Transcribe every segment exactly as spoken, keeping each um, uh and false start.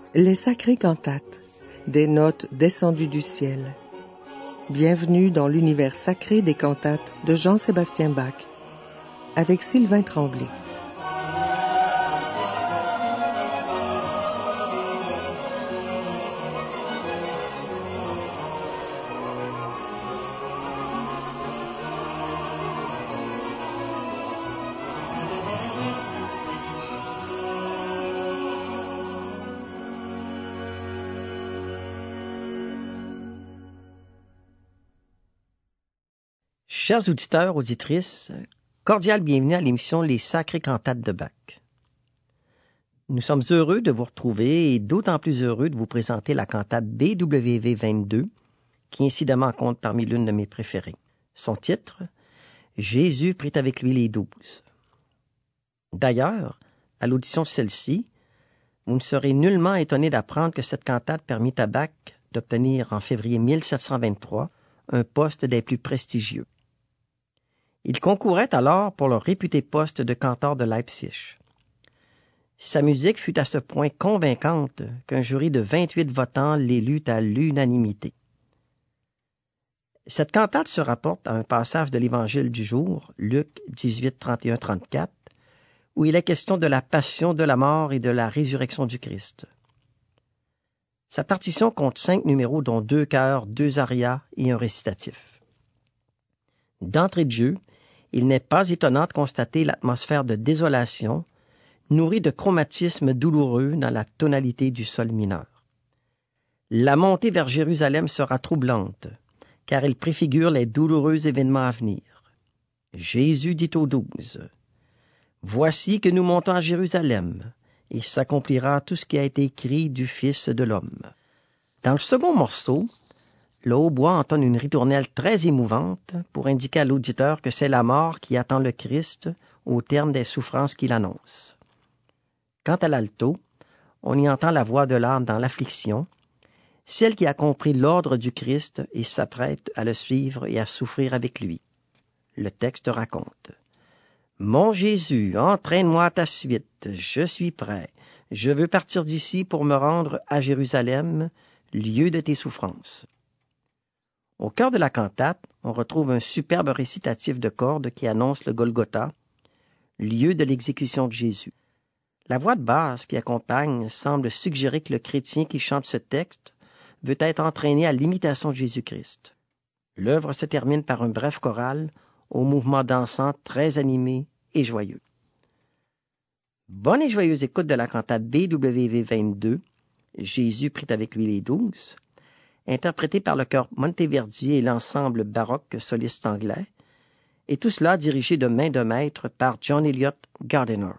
Les sacrées cantates, des notes descendues du ciel. Bienvenue dans l'univers sacré des cantates de Jean-Sébastien Bach, avec Sylvain Tremblay. Chers auditeurs, auditrices, cordial bienvenue à l'émission Les Sacrées Cantates de Bach. Nous sommes heureux de vous retrouver et d'autant plus heureux de vous présenter la cantate B W V vingt-deux, qui incidemment compte parmi l'une de mes préférées. Son titre, Jésus prit avec lui les douze. D'ailleurs, à l'audition de celle-ci, vous ne serez nullement étonné d'apprendre que cette cantate permit à Bach d'obtenir en février mille sept cent vingt-trois un poste des plus prestigieux. Il concourait alors pour le réputé poste de canteur de Leipzig. Sa musique fut à ce point convaincante qu'un jury de vingt-huit votants l'élut à l'unanimité. Cette cantate se rapporte à un passage de l'Évangile du jour, Luc dix-huit, trente et un à trente-quatre, où il est question de la passion, de la mort et de la résurrection du Christ. Sa partition compte cinq numéros, dont deux chœurs, deux arias et un récitatif. D'entrée de jeu, il n'est pas étonnant de constater l'atmosphère de désolation, nourrie de chromatismes douloureux dans la tonalité du sol mineur. La montée vers Jérusalem sera troublante, car elle préfigure les douloureux événements à venir. Jésus dit aux douze, « Voici que nous montons à Jérusalem, et s'accomplira tout ce qui a été écrit du Fils de l'homme. » Dans le second morceau, le hautbois entonne une ritournelle très émouvante pour indiquer à l'auditeur que c'est la mort qui attend le Christ au terme des souffrances qu'il annonce. Quant à l'alto, on y entend la voix de l'âme dans l'affliction, celle qui a compris l'ordre du Christ et s'apprête à le suivre et à souffrir avec lui. Le texte raconte « Mon Jésus, entraîne-moi à ta suite, je suis prêt, je veux partir d'ici pour me rendre à Jérusalem, lieu de tes souffrances. » Au cœur de la cantate, on retrouve un superbe récitatif de cordes qui annonce le Golgotha, lieu de l'exécution de Jésus. La voix de basse qui accompagne semble suggérer que le chrétien qui chante ce texte veut être entraîné à l'imitation de Jésus-Christ. L'œuvre se termine par un bref choral au mouvement dansant très animé et joyeux. Bonne et joyeuse écoute de la cantate B W V vingt-deux, Jésus prit avec lui les douze, interprété par le chœur Monteverdi et l'ensemble baroque soliste anglais, et tout cela dirigé de main de maître par John Eliot Gardiner.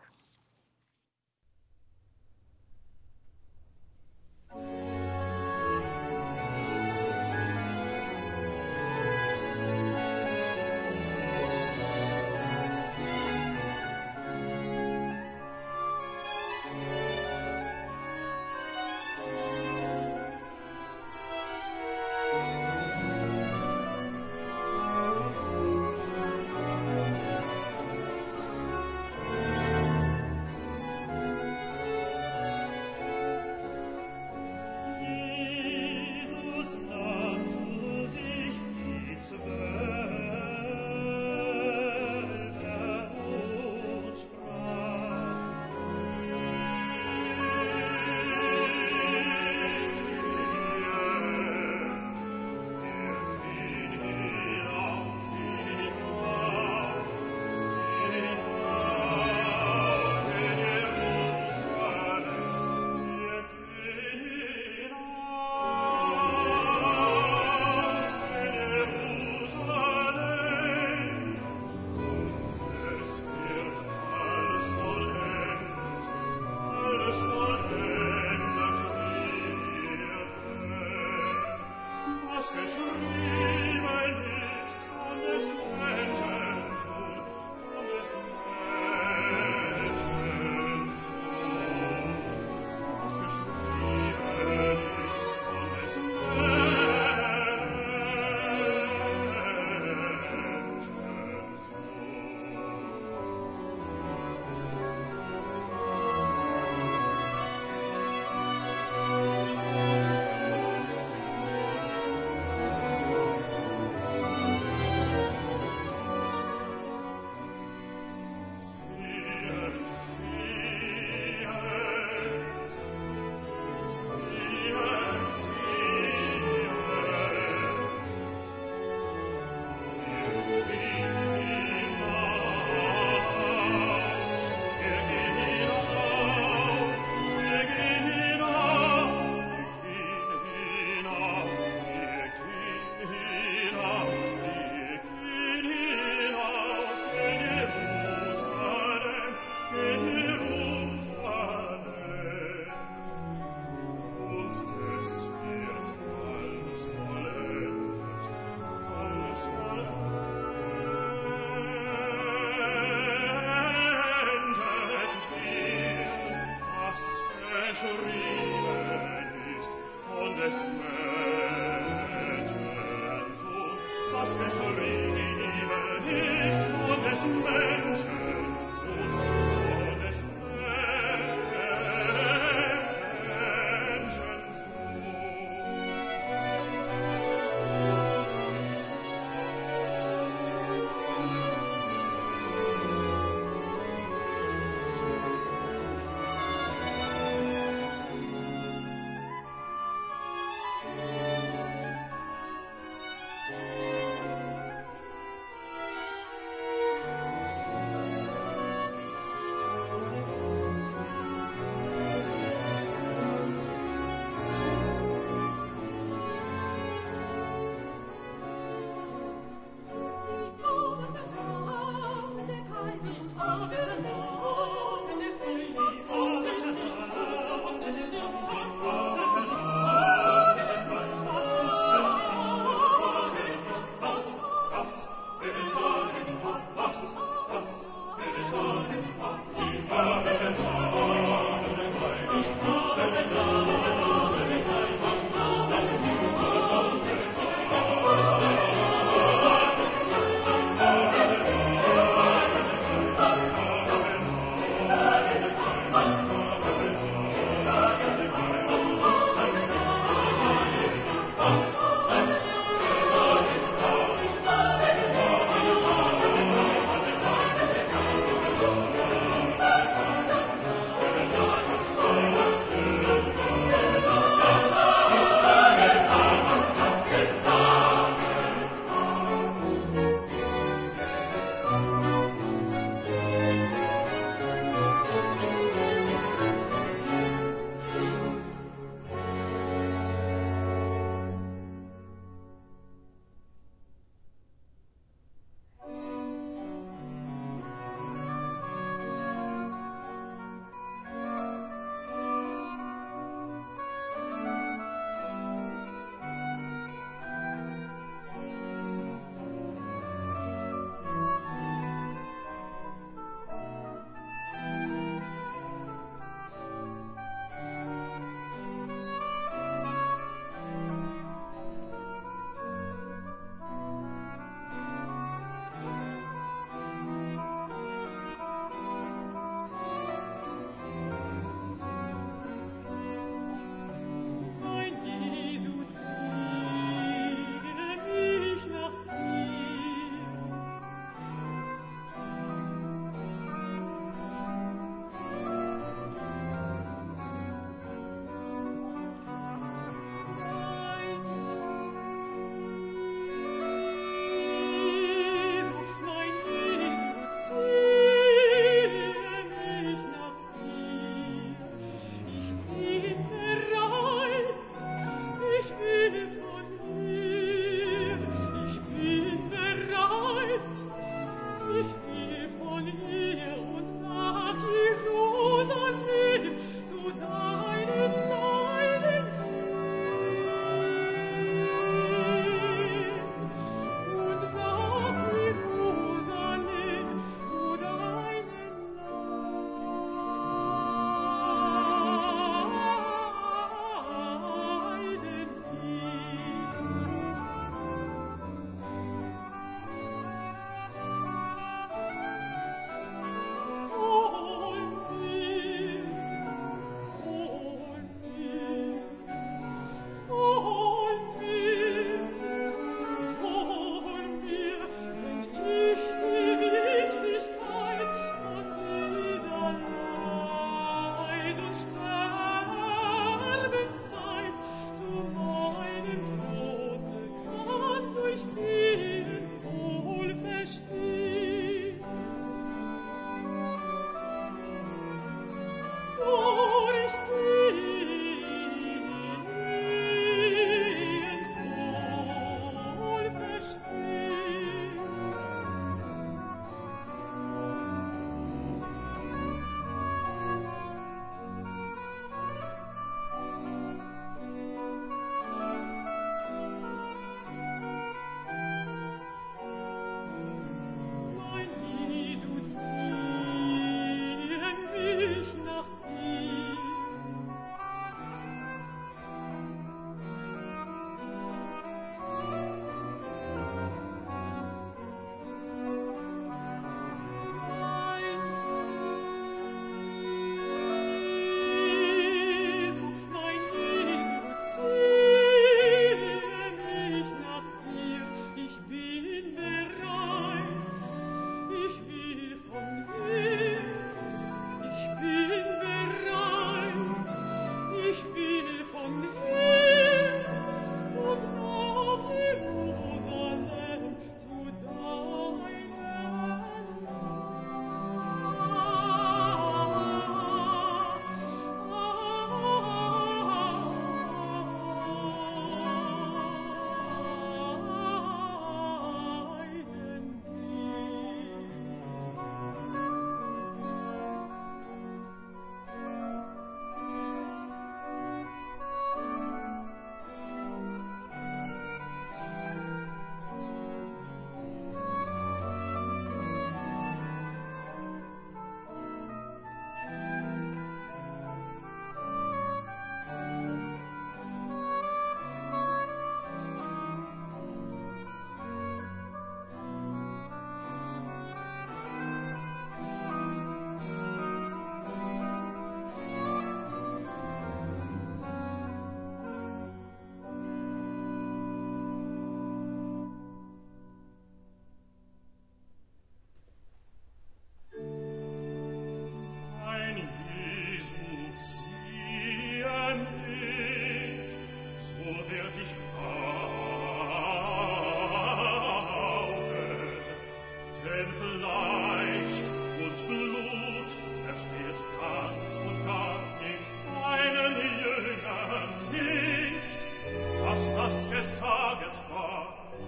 Denn Fleisch und Blut versteht ganz und gar nichts, einen Jünger nicht, was das gesaget war.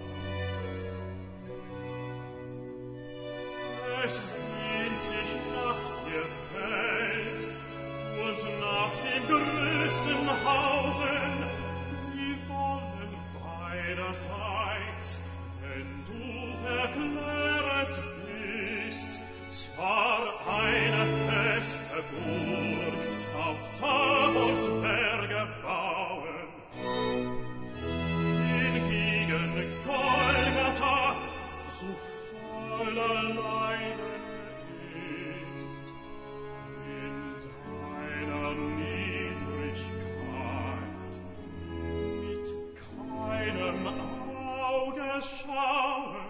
Es sehnt sich nach dir Welt und nach dem größten Haufen, sie wollen beiderseits, wenn du verkläret bist, zwar eine feste Burg auf Tabors Berge bauen, hingegen Golgatha zu voller Leiden ist, in deiner Niedrigkeit mit keinem Auge schauen.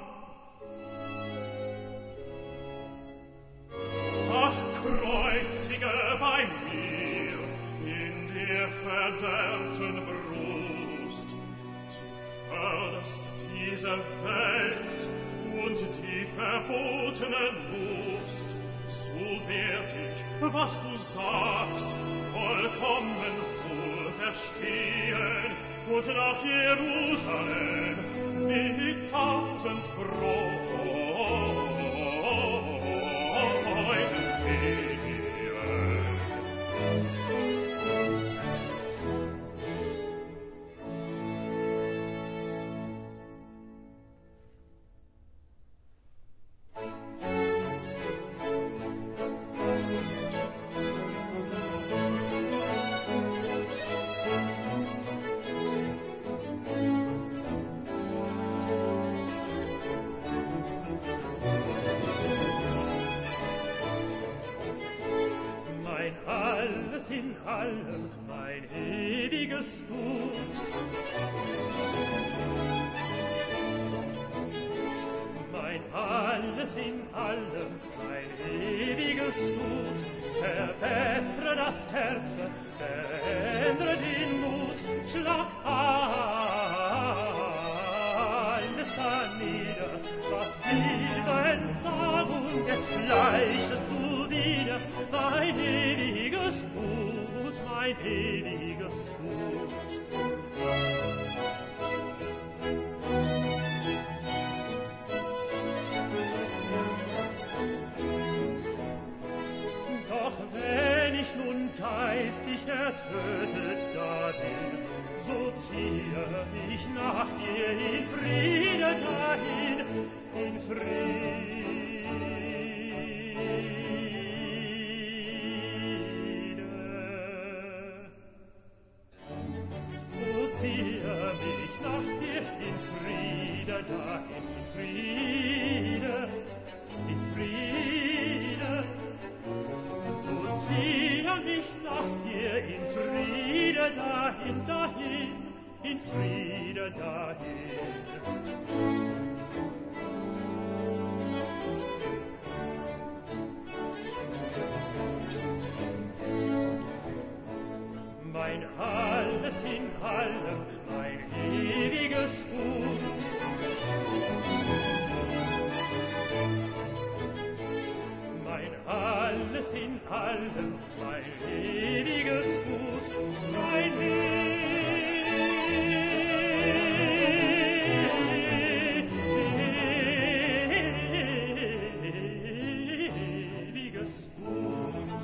Ach, kreuzige bei mir in der verderbten Brust, zuvörderst diese Welt und die verbotene Lust, so werd ich, was du sagst, vollkommen wohl verstehen und nach Jerusalem mit tausend Freuden gehen. In allem mein ewiges Gut. Mein alles in allem, mein ewiges Gut, verbessere das Herz, verändere den Mut, schlag alles da nieder, was dieser Entsagung des Fleisches zuwider, mein ewiges Gut, mein ewiges Gut. Doch wenn ich nun geistig ertötet da bin, so ziehe mich nach dir in Friede dahin, in Friede. So ziehe mich nach dir in Friede dahin, in Friede, in Friede. So ziehe mich nach dir in Friede dahin, dahin, in Friede dahin. Mein alles in allem, mein ewiges Gut. Mein alles in allem, mein ewiges Gut, mein ewiges Gut.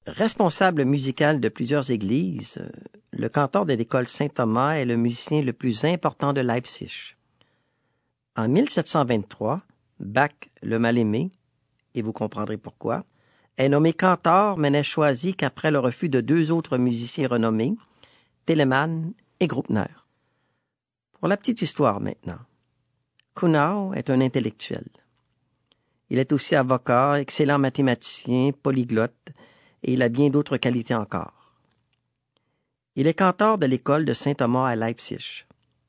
Responsable musical de plusieurs églises, le cantor de l'école Saint-Thomas est le musicien le plus important de Leipzig. En mille sept cent vingt-trois, Bach, le mal-aimé, et vous comprendrez pourquoi, est nommé cantor, mais n'est choisi qu'après le refus de deux autres musiciens renommés, Telemann et Graupner. Pour la petite histoire maintenant, Kuhnau est un intellectuel. Il est aussi avocat, excellent mathématicien, polyglotte, et il a bien d'autres qualités encore. Il est cantor de l'école de Saint-Thomas à Leipzig.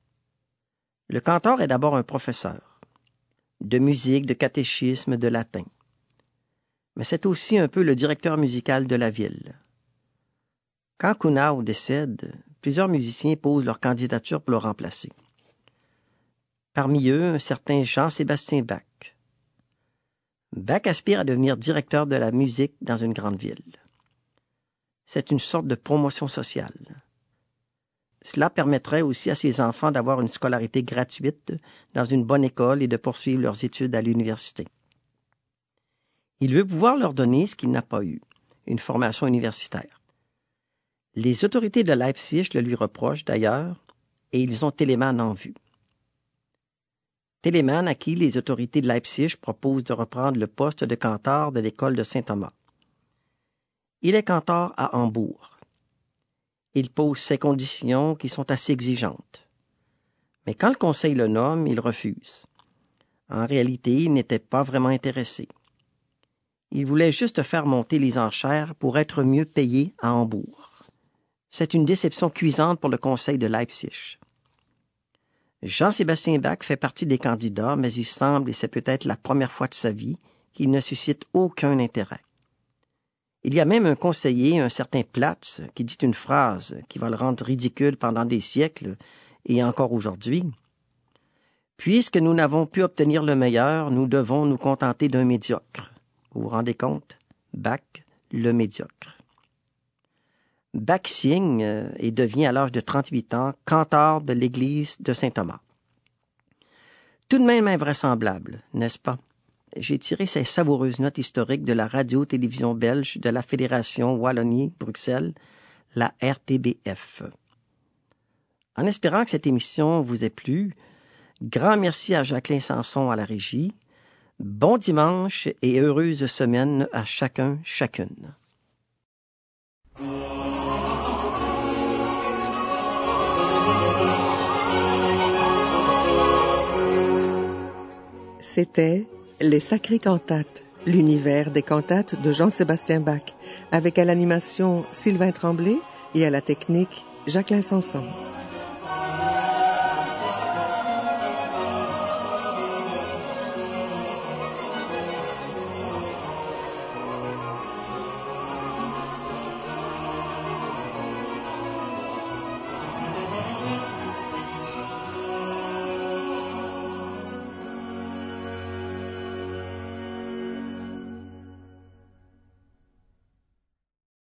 Le cantor est d'abord un professeur de musique, de catéchisme, de latin. Mais c'est aussi un peu le directeur musical de la ville. Quand Kuhnau décède, plusieurs musiciens posent leur candidature pour le remplacer. Parmi eux, un certain Jean-Sébastien Bach. Bach aspire à devenir directeur de la musique dans une grande ville. C'est une sorte de promotion sociale. Cela permettrait aussi à ses enfants d'avoir une scolarité gratuite dans une bonne école et de poursuivre leurs études à l'université. Il veut pouvoir leur donner ce qu'il n'a pas eu, une formation universitaire. Les autorités de Leipzig le lui reprochent d'ailleurs, et ils ont Telemann en vue. Telemann, à qui les autorités de Leipzig proposent de reprendre le poste de cantor de l'école de Saint-Thomas. Il est cantor à Hambourg. Il pose ses conditions qui sont assez exigeantes. Mais quand le conseil le nomme, il refuse. En réalité, il n'était pas vraiment intéressé. Il voulait juste faire monter les enchères pour être mieux payé à Hambourg. C'est une déception cuisante pour le conseil de Leipzig. Jean-Sébastien Bach fait partie des candidats, mais il semble, et c'est peut-être la première fois de sa vie, qu'il ne suscite aucun intérêt. Il y a même un conseiller, un certain Platz, qui dit une phrase qui va le rendre ridicule pendant des siècles, et encore aujourd'hui. « Puisque nous n'avons pu obtenir le meilleur, nous devons nous contenter d'un médiocre. » Vous vous rendez compte? Bach, le médiocre. Bach signe et devient à l'âge de trente-huit ans cantor de l'église de Saint-Thomas. Tout de même invraisemblable, n'est-ce pas? J'ai tiré ces savoureuses notes historiques de la radio-télévision belge de la Fédération Wallonie-Bruxelles, la R T B F. En espérant que cette émission vous ait plu, grand merci à Jacqueline Sanson à la régie. Bon dimanche et heureuse semaine à chacun, chacune. C'était Les Sacrées Cantates, l'univers des cantates de Jean-Sébastien Bach, avec à l'animation Sylvain Tremblay et à la technique Jacqueline Sanson.